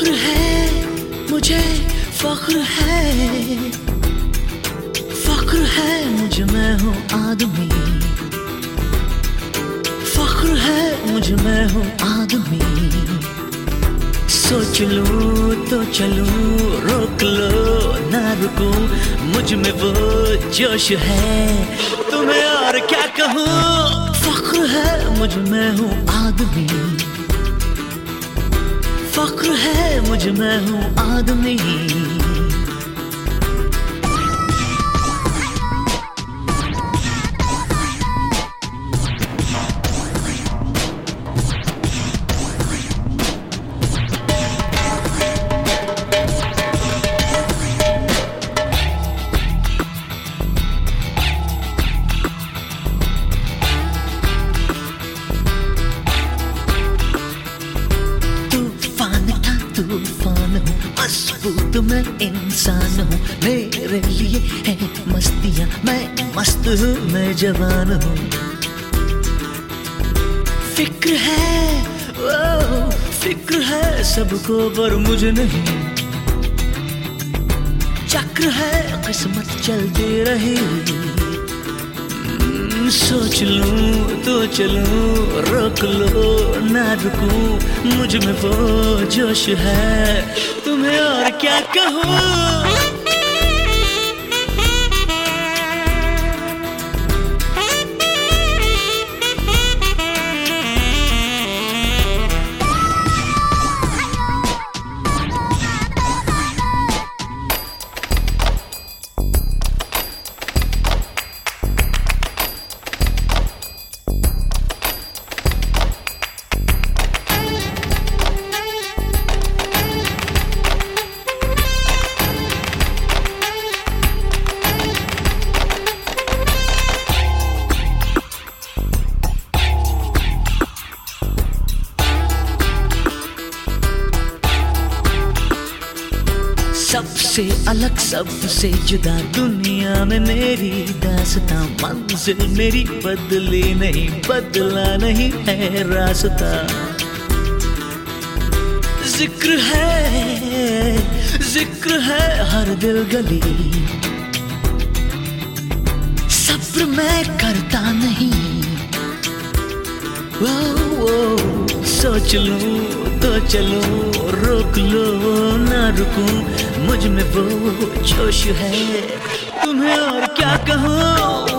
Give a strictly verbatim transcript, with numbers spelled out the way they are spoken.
फिक्र है मुझे, फख्र है, फख्र है मुझे, मैं हूँ आदमी। फख्र है मुझे, मैं हूँ आदमी। सोच लूं तो चलूं, रोक लो ना रुकूं, मुझ में वो जोश है, तुम्हें और क्या कहूँ। फख्र है मुझ में हूँ आदमी, फख्र है मुझ में हूँ आदमी। तूफान हूँ, मजबूत मैं इंसान हूँ, मेरे लिए है मस्तियाँ, मैं मस्त हूँ, मैं जवान हूँ। फिक्र है ओ, फिक्र है सबको पर मुझे नहीं। चक्र है किस्मत चलती रही, सोच लूं तो चलूं, रोक लो ना रुकूं, मुझ में वो जोश है, तुम्हें और क्या कहूँ। सबसे अलग सबसे जुदा दुनिया में मेरी दास्तां, मंजिल मेरी बदली नहीं, बदला नहीं है रास्ता। जिक्र है जिक्र है हर दिल गली, सब्र मैं करता नहीं। वो, वो, सोच लूं तो चलूं, रोक लो ना रुकूं, मुझ में वो जोश है, तुम्हें और क्या कहूँ।